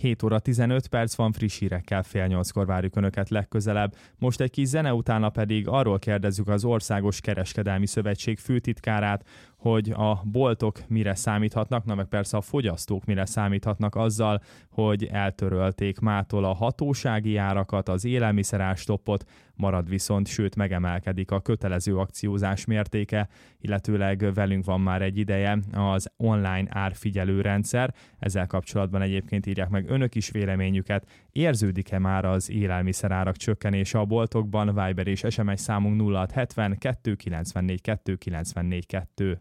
7 óra 15 perc van, friss hírekkel 7:30-kor várjuk Önöket legközelebb. Most egy kis zene, utána pedig arról kérdezzük az Országos Kereskedelmi Szövetség főtitkárát, hogy a boltok mire számíthatnak, na meg persze a fogyasztók mire számíthatnak azzal, hogy eltörölték mától a hatósági árakat, az élelmiszerárstoppot, marad viszont, sőt megemelkedik a kötelező akciózás mértéke, illetőleg velünk van már egy ideje az online árfigyelő rendszer. Ezzel kapcsolatban egyébként írják meg Önök is véleményüket. Érződik-e már az élelmiszerárak csökkenése a boltokban? Viber és SMS számunk 0670 294 294 2.